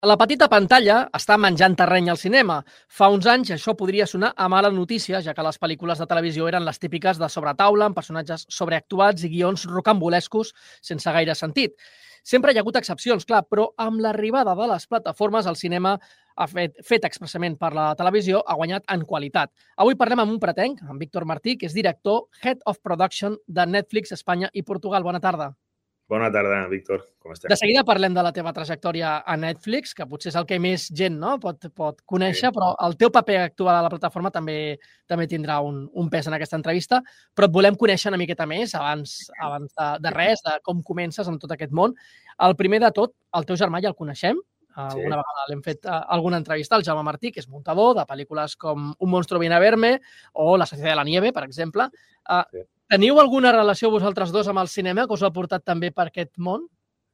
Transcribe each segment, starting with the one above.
La petita pantalla està menjant terreny al cinema. Fa uns anys això podria sonar a mala notícia, ja que les pel·lícules de televisió eren les típiques de sobretaula, amb personatges sobreactuats i guions rocambolescos sense gaire sentit. Sempre hi ha hagut excepcions, clar, però amb l'arribada de les plataformes, el cinema fet expressament per la televisió, ha guanyat en qualitat. Avui parlem amb un pretenc, amb Víctor Martí, que és director, Head of Production de Netflix, Espanya i Portugal. Bona tarda. Bona tarda, Víctor. Com estem? De seguida parlem de la teva trajectòria a Netflix, que potser és el que més gent pot conèixer, sí. Però el teu paper actual a la plataforma també tindrà un pes en aquesta entrevista, però et volem conèixer una miqueta més abans de res, de com comences amb tot aquest món. El primer de tot, el teu germà ja el coneixem, alguna vegada l'hem fet alguna entrevista, el Jaume Martí, que és muntador de pel·lícules com Un monstruo viene a verme o La sociedad de la nieve, per exemple. Sí. Teniu alguna relació vosaltres dos amb el cinema que us ha portat també per aquest món?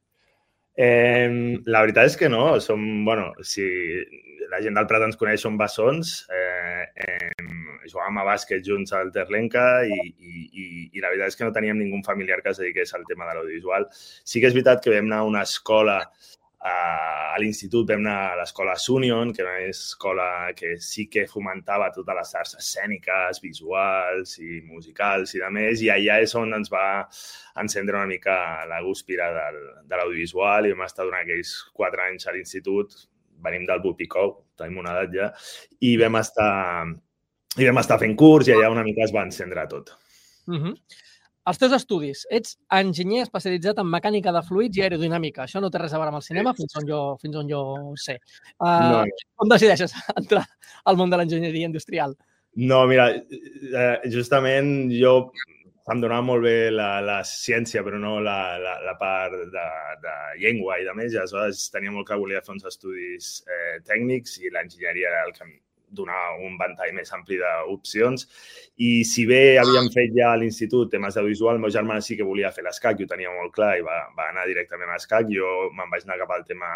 La veritat és que no. Si la gent del Prat ens coneix, som bessons. Jugàvem a bàsquet junts al Terlenca i la veritat és que no teníem ningú familiar que es dediqués al tema de l'audiovisual. Sí que és veritat que vam anar a una escola a l'institut, vam anar a l'escola Sunion, que era una escola que sí que fomentava totes les arts escèniques, visuals i musicals i de més, i allà és on ens va encendre una mica la guspira de l'audiovisual i vam estar durant aquells 4 anys a l'institut, venim del Bupicou, tenim una edat ja, i vam estar fent curs i allà una mica es va encendre tot. Els teus estudis. Ets enginyer especialitzat en mecànica de fluids i aerodinàmica. Això no té res a veure amb el cinema, fins on jo sé. Com decideixes entrar al món de l'enginyeria industrial? No, mira, justament jo em donava molt bé la ciència, però no la part de llengua i de més. Aleshores tenia molt que volia fer uns estudis tècnics i l'enginyeria era el que donar un ventall més ampli d'opcions. I si bé havíem fet ja a l'institut temes d'audiovisual, el meu germà sí que volia fer l'ESCAC, jo ho tenia molt clar i va anar directament a l'ESCAC. Jo me'n vaig anar cap al tema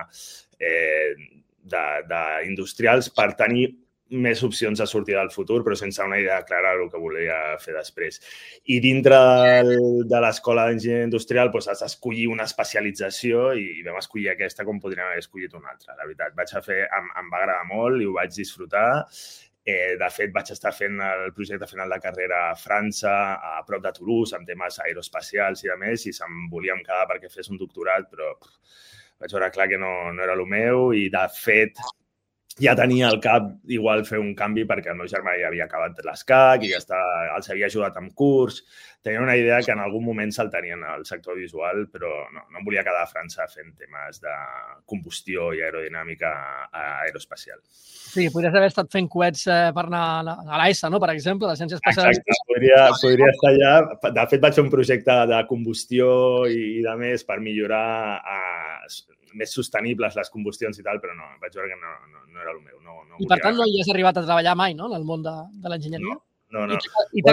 d'industrials per tenir més opcions de sortir del futur, però sense una idea clara del que volia fer després. I dintre de l'escola d'enginyeria industrial has d'escollir una especialització i vam escollir aquesta com podríem haver escollit una altra. La veritat, em va agradar molt i ho vaig disfrutar. De fet, vaig estar fent el projecte final de carrera a França, a prop de Toulouse, amb temes aeroespacials i de més, i se'm volíem quedar perquè fes un doctorat, però vaig veure clar que no era el meu i, de fet, ja tenia al cap igual fer un canvi perquè el meu germà ja havia acabat l'ESCAC i ja els havia ajudat amb curs. Tenia una idea que en algun moment saltarien al sector visual, però no em volia quedar a França fent temes de combustió i aerodinàmica aeroespacial. Sí, podries haver estat fent coets per anar a l'ESA, no? Per exemple, de Ciències Espacials. Exacte, podria estar allà. De fet, vaig fer un projecte de combustió i de més per millorar més sostenibles les combustions i tal, però no, vaig veure que no era el meu. I per tant no hi has arribat a treballar mai, no?, en el món de l'enginyeria? No. I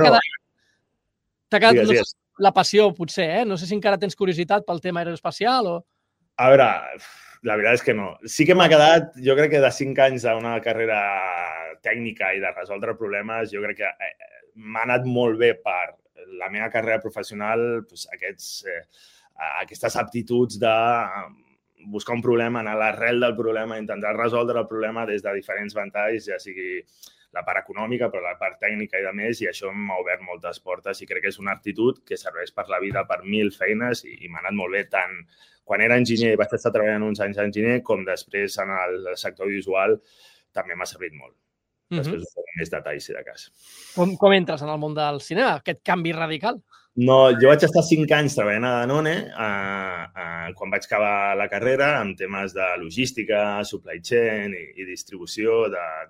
t'ha quedat la passió, potser, No sé si encara tens curiositat pel tema aeroespacial o... A veure, la veritat és que no. Sí que m'ha quedat, jo crec que de 5 anys d'una carrera tècnica i de resoldre problemes, jo crec que m'ha anat molt bé per la meva carrera professional aquestes aptituds de buscar un problema, anar a l'arrel del problema, intentar resoldre el problema des de diferents ventalls, ja sigui la part econòmica, però la part tècnica i de més, i això m'ha obert moltes portes i crec que és una actitud que serveix per la vida, per 1000 feines i m'ha anat molt bé tant quan era enginyer i vaig estar treballant uns anys d'enginyer com després en el sector audiovisual també m'ha servit molt. Després us faré més detalls, si de cas. Com entres en el món del cinema, aquest canvi radical? No, jo vaig estar 5 anys treballant a Danone quan vaig acabar la carrera amb temes de logística, supply chain i distribució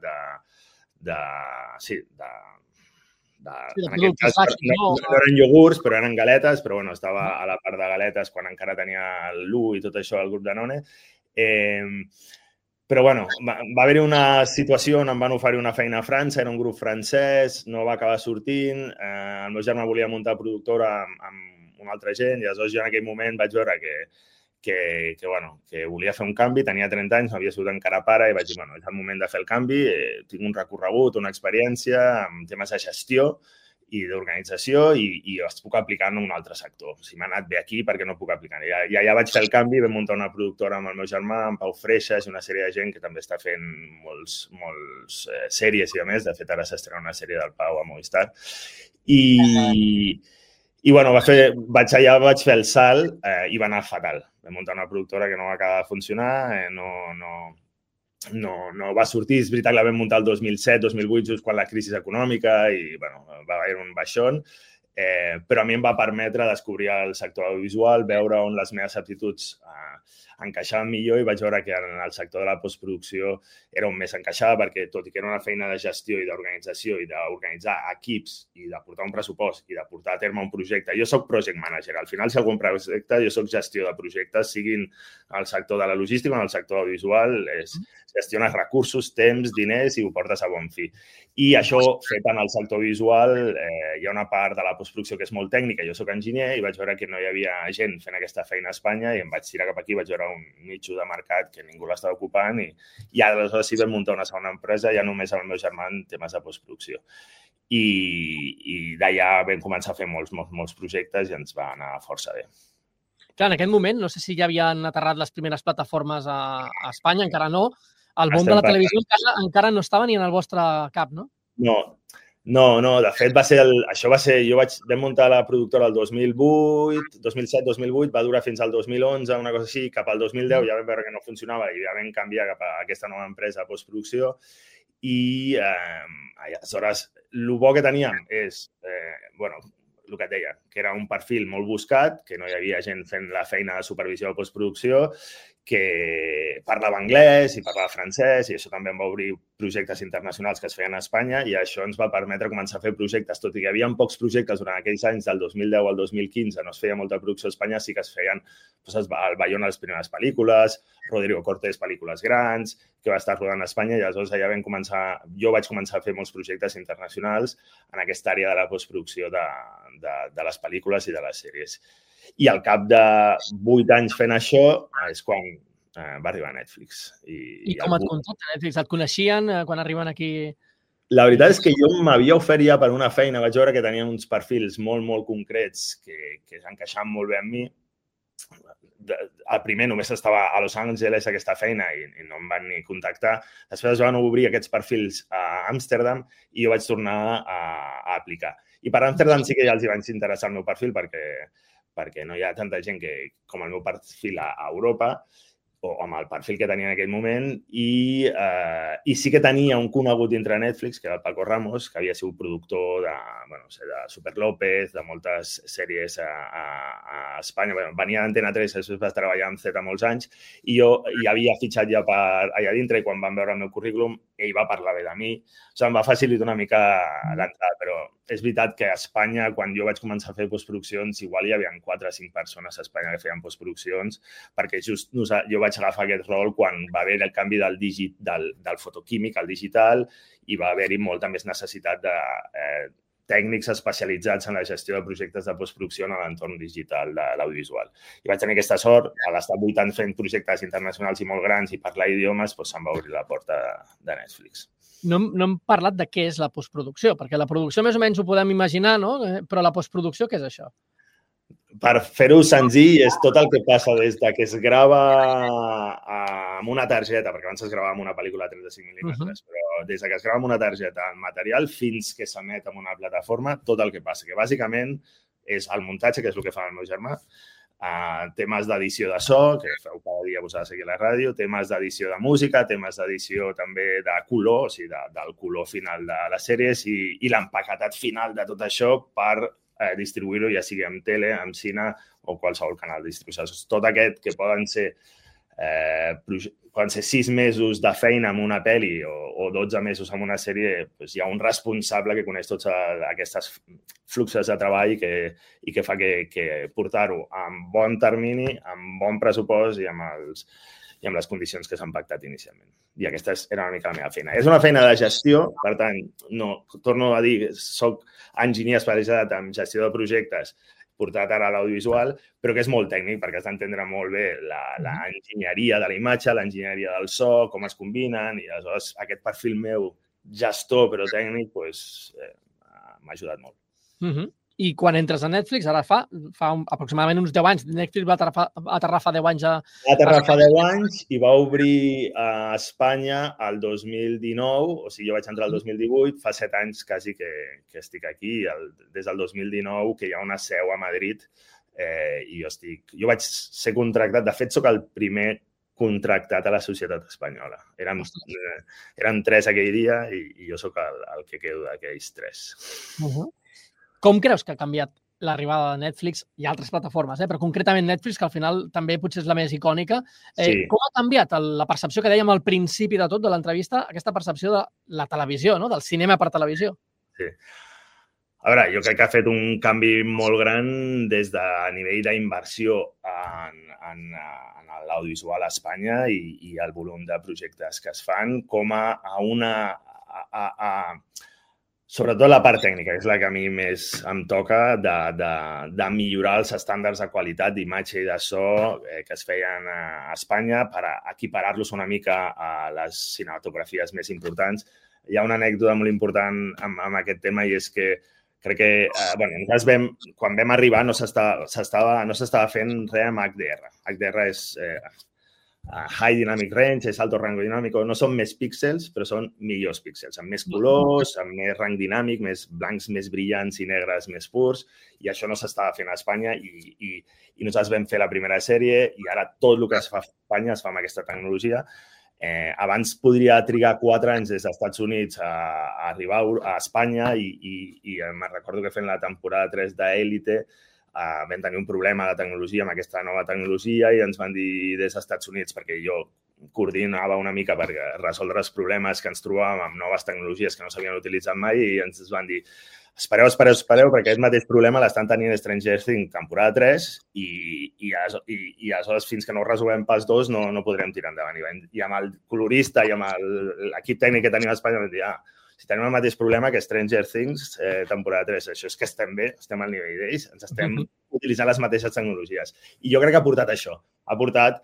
en aquest cas no eren iogurts, però eren galetes, però bueno, estava a la part de galetes quan encara tenia l'U i tot això al grup Danone. Però, bueno, va haver-hi una situació on em van oferir una feina a França, era un grup francès, no va acabar sortint, el meu germà volia muntar productora amb una altra gent i aleshores jo en aquell moment vaig veure que volia fer un canvi, tenia 30 anys, m'havia sigut encara pare i vaig dir, bueno, és el moment de fer el canvi, tinc un recorregut, una experiència amb temes de gestió i d'organització i es puc aplicar en un altre sector. Si m'ha anat bé aquí, per què no puc aplicar? Ja vaig fer el canvi, vam muntar una productora amb el meu germà, amb Pau Freixas i una sèrie de gent que també està fent molts sèries i a més. De fet, ara s'estrena una sèrie del Pau a Movistar. I bueno, vaig fer el salt i va anar fatal. Vam muntar una productora que no va acabar de funcionar, no va sortir. És veritat que la vam muntar el 2007-2008, just quan la crisi econòmica i bueno, va haver un baixón, però a mi em va permetre descobrir el sector audiovisual, veure on les meves aptituds encaixaven millor i vaig veure que en el sector de la postproducció era on més encaixava perquè tot i que era una feina de gestió i d'organització i d'organitzar equips i de portar un pressupost i de portar a terme un projecte. Jo soc project manager. Al final, si algun projecte, jo soc gestió de projectes, siguin al sector de la logística o en el sector audiovisual, gestiones recursos, temps, diners i ho portes a bon fi. I això, fet en el sector visual, hi ha una part de la postproducció que és molt tècnica. Jo soc enginyer i vaig veure que no hi havia gent fent aquesta feina a Espanya i em vaig tirar cap aquí, vaig veure un nicho de mercat que ningú l'estava ocupant i aleshores sí vam muntar una segona empresa ja només amb el meu germà en temes de postproducció. I d'allà vam començar a fer molts projectes i ens va anar força bé. Clar, en aquest moment, no sé si ja havien aterrat les primeres plataformes a Espanya, encara no. El món de la televisió encara no estava ni en el vostre cap, no? No. De fet, vam muntar la productora el 2007-2008, va durar fins al 2011, una cosa així. Cap al 2010 ja vam veure que no funcionava i ja vam canviar cap a aquesta nova empresa de postproducció. I aleshores, el bo que teníem és, el que et deia, que era un perfil molt buscat, que no hi havia gent fent la feina de supervisió de postproducció, que parlava anglès i parlava francès i això també em va obrir projectes internacionals que es feien a Espanya i això ens va permetre començar a fer projectes. Tot i que hi havia pocs projectes durant aquells anys, del 2010 al 2015, no es feia molta producció a Espanya, sí que es feien el Bayona les primeres pel·lícules, Rodrigo Cortés pel·lícules grans, que va estar rodant a Espanya i aleshores allà jo vaig començar a fer molts projectes internacionals en aquesta àrea de la postproducció de les pel·lícules i de les sèries. I al cap de 8 anys fent això és quan va arribar Netflix. I com et contacta Netflix? Et coneixien quan arriben aquí? La veritat és que jo m'havia ofert ja per una feina. Vaig veure que tenien uns perfils molt concrets que s'encaixaven molt bé amb mi. El primer només estava a Los Angeles aquesta feina i no em van ni contactar. Després es van obrir aquests perfils a Amsterdam i jo vaig tornar a aplicar. I per Amsterdam sí que ja els hi vaig interessar el meu perfil perquè no hi ha tanta gent com el meu perfil a Europa o amb el perfil que tenia en aquell moment i sí que tenia un conegut dintre Netflix, que era el Paco Ramos, que havia sigut productor de Super López, de moltes sèries a Espanya. Venia d'Antena 3, després va treballar amb Z molts anys i jo hi havia fitxat ja allà dintre i quan van veure el meu currículum ell va parlar bé de mi. O sigui, em va facilitar una mica l'entrada, però és veritat que a Espanya, quan jo vaig començar a fer postproduccions, igual hi havia 4 o 5 persones a Espanya que feien postproduccions, perquè just jo vaig agafar aquest rol quan va haver el canvi del fotoquímic al digital i va haver-hi molta més necessitat de tècnics especialitzats en la gestió de projectes de postproducció en l'entorn digital de l'audiovisual. I vaig tenir aquesta sort, a l'estar 8 anys fent projectes internacionals i molt grans i parlar idiomes, se'm va obrir la porta de Netflix. No hem parlat de què és la postproducció, perquè la producció més o menys ho podem imaginar, no? Però la postproducció, què és això? Per fer-ho senzill, és tot el que passa des que es grava amb una targeta, perquè abans es gravava amb una pel·lícula de 35 mil·límetres, però des que es grava amb una targeta el material fins que s'emet en una plataforma, tot el que passa, que bàsicament és el muntatge, que és el que fa el meu germà, temes d'edició de so, que feu cada dia vos ha de seguir a la ràdio, temes d'edició de música, temes d'edició també de color, o sigui, del color final de les sèries i l'empaquetat final de tot això per distribuir-ho, ja sigui amb tele, amb cine o qualsevol canal de distribució. Tot aquest que poden ser 6 mesos de feina amb una pel·li o 12 mesos amb una sèrie, hi ha un responsable que coneix tots aquests fluxos de treball i que fa que portar-ho amb bon termini, amb bon pressupost i amb les condicions que s'han pactat inicialment. I aquesta era una mica la meva feina. És una feina de gestió, per tant, torno a dir, soc enginyer especialitzat en gestió de projectes, portat ara a l'audiovisual, però que és molt tècnic perquè has d'entendre molt bé l'enginyeria de la imatge, l'enginyeria del so, com es combinen, i aleshores aquest perfil meu, gestor però tècnic, m'ha ajudat molt. I quan entres a Netflix, ara fa aproximadament uns 10 anys, Netflix va aterrar fa 10 anys a... Va aterrar fa 10 anys i va obrir a Espanya el 2019, o sigui, jo vaig entrar el 2018, fa 7 anys quasi que estic aquí, des del 2019, que hi ha una seu a Madrid, i jo vaig ser contractat, de fet, soc el primer contractat a la societat espanyola. Eren 3 aquell dia i jo sóc el que quedo d'aquells 3. Com creus que ha canviat l'arribada de Netflix i altres plataformes, però concretament Netflix, que al final també potser és la més icònica? Sí. Com ha canviat la percepció que dèiem al principi de tot de l'entrevista, aquesta percepció de la televisió, no? Del cinema per televisió? Sí. A veure, jo crec que ha fet un canvi molt gran des de nivell d'inversió en l'audiovisual a Espanya i el volum de projectes que es fan, com a una... Sobretot la part tècnica, és la que a mi més em toca, de millorar els estàndards de qualitat d'imatge i de so que es feien a Espanya per equiparar-los una mica a les cinematografies més importants. Hi ha una anècdota molt important amb aquest tema i és que crec que quan vam arribar no s'estava fent res amb HDR. HDR és High Dynamic Range, és alto rango dinàmico. No són més píxels, però són millors píxels, amb més colors, amb més rang dinàmic, més blancs més brillants i negres més purs, i això no s'estava fent a Espanya i nosaltres vam fer la primera sèrie i ara tot el que es fa a Espanya es fa amb aquesta tecnologia. Abans podria trigar 4 anys des dels Estats Units a arribar a Espanya i me'n recordo que fent la temporada 3 d'Élite vam tenir un problema de tecnologia amb aquesta nova tecnologia i ens van dir des dels Estats Units, perquè jo coordinava una mica per resoldre els problemes que ens trobàvem amb noves tecnologies que no s'havien utilitzat mai i ens van dir espereu, perquè aquest mateix problema l'estan tenint Stranger Things temporada 3 i aleshores fins que no ho resolem pas 2 no podrem tirar endavant. I amb el colorista i amb l'equip tècnic que tenim a Espanya vam dir si tenim el mateix problema que Stranger Things, temporada 3, això és que estem bé, estem al nivell d'ells, ens estem utilitzant les mateixes tecnologies. I jo crec que ha portat això, ha portat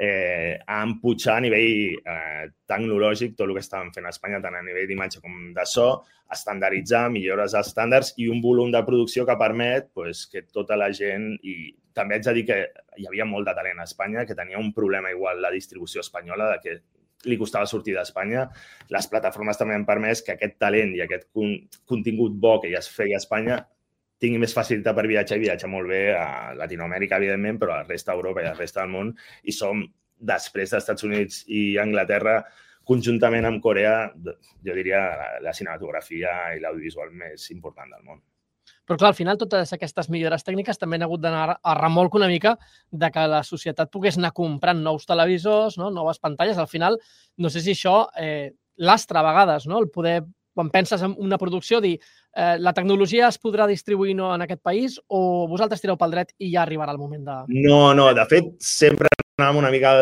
a empujar a nivell tecnològic tot el que estàvem fent a Espanya, tant a nivell d'imatge com de so, estandarditzar, millores dels estàndards i un volum de producció que permet que tota la gent, i també haig de dir que hi havia molt de talent a Espanya, que tenia un problema igual la distribució espanyola, de que li costava sortir d'Espanya. Les plataformes també han permès que aquest talent i aquest contingut bo que ja es feia a Espanya tingui més facilitat per viatjar i viatjar molt bé a Latinoamèrica, evidentment, però a la resta d'Europa i a la resta del món. I som, després dels Estats Units i Anglaterra, conjuntament amb Corea, jo diria la cinematografia i l'audiovisual més important del món. Però, clar, al final, totes aquestes millores tècniques també han hagut d'anar a remolc una mica de que la societat pogués anar comprant nous televisors, noves pantalles. Al final, no sé si això lastra a vegades, el poder, quan penses en una producció, dir la tecnologia es podrà distribuir en aquest país o vosaltres tireu pel dret i ja arribarà el moment de... No, de fet, sempre anàvem una mica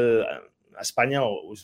a Espanya,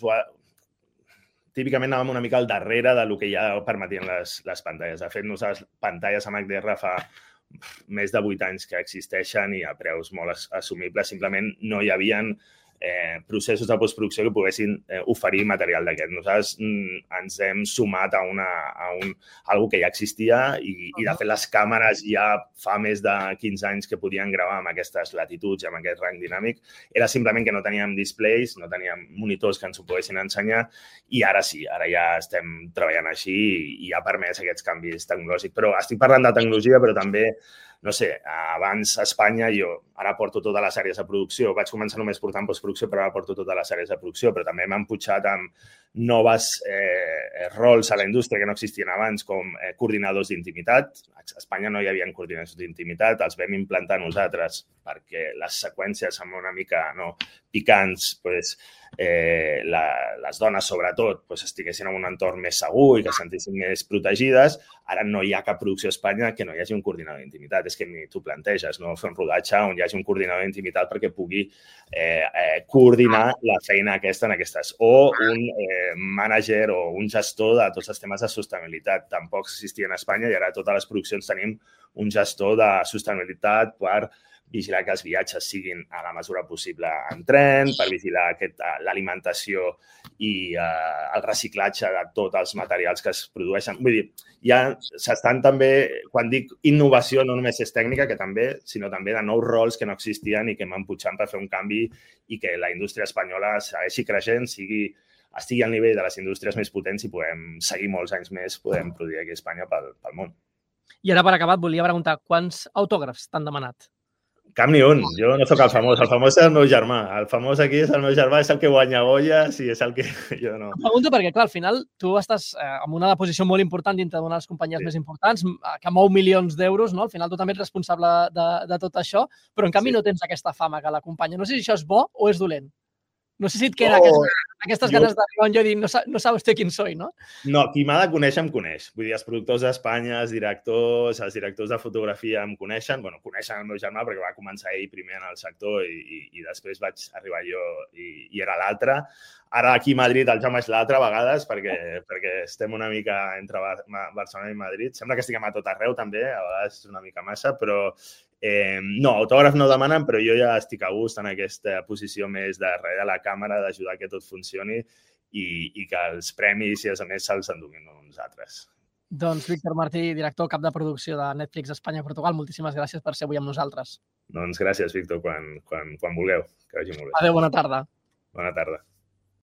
típicament anàvem una mica al darrere del que ja permetien les pantalles. De fet, nosaltres pantalles amb HDR fa més de 8 anys que existeixen i a preus molt assumibles. Simplement no hi havien processos de postproducció que poguessin oferir material d'aquest. Nosaltres ens hem sumat a algo que ja existia i de fet les càmeres ja fa més de 15 anys que podien gravar amb aquestes latituds i amb aquest rang dinàmic. Era simplement que no teníem displays, no teníem monitors que ens ho poguessin ensenyar i ara sí, ara ja estem treballant així i ha permès aquests canvis tecnològics. Però estic parlant de tecnologia, però també no sé, abans a Espanya jo ara porto totes les àrees de producció. Vaig començar només portant postproducció, però ara porto totes les àrees de producció. Però també m'han putxat amb noves rols a la indústria que no existien abans, com coordinadors d'intimitat. A Espanya no hi havia coordinadors d'intimitat, els vam implantar nosaltres perquè les seqüències amb una mica picants, les dones sobretot estiguessin en un entorn més segur i que es sentissin més protegides. Ara no hi ha cap producció a Espanya que no hi hagi un coordinador d'intimitat. És que ni t'ho planteges, no? Fer un rodatge on hi hagi un coordinador d'intimitat perquè pugui coordinar la feina aquesta en aquestes. O un mànager o un gestor de tots els temes de sostenibilitat. Tampoc existia a Espanya i ara a totes les produccions tenim un gestor de sostenibilitat per vigilar que els viatges siguin a la mesura possible en tren, per vigilar l'alimentació i el reciclatge de tots els materials que es produeixen. Vull dir, ja s'estan també, quan dic innovació, no només és tècnica, que també, sinó també de nous rols que no existien i que hem pujant per fer un canvi i que la indústria espanyola segueixi creixent, estigui al nivell de les indústries més potents i podem seguir molts anys més, podem produir aquí a Espanya pel món. I ara, per acabar, et volia preguntar, quants autògrafs t'han demanat? Cap ni un. Jo no sóc el famós és el meu germà. El famós aquí és el meu germà, és el que guanya Goyes i és el que jo no. Em pregunto perquè, clar, al final tu estàs en una posició molt important dintre d'una de les companyies més importants, que mou milions d'euros, no? Al final tu també ets responsable de tot això, però en canvi no tens aquesta fama que l'acompanya. No sé si això és bo o és dolent. No sé si et queda aquestes ganes d'arribar on jo dic, no sabe usted quién soy, no? No, qui m'ha de conèixer em coneix. Vull dir, els productors d'Espanya, els directors de fotografia em coneixen. Bueno, coneixen el meu germà perquè va començar ell primer en el sector i després vaig arribar jo i era l'altre. Ara aquí a Madrid el Jaume és l'altre a vegades perquè estem una mica entre Barcelona i Madrid. Sembla que estiguem a tot arreu també, a vegades és una mica massa, però no, autògraf no demanen, però jo ja estic a gust en aquesta posició més de darrere de la càmera, d'ajudar que tot funcioni i que els premis i, a més, se'ls enduguin uns altres. Doncs Víctor Martí, director cap de producció de Netflix Espanya-Portugal, moltíssimes gràcies per ser avui amb nosaltres. Doncs gràcies, Víctor, quan vulgueu. Que vagi molt bé. Adéu, bona tarda. Bona tarda.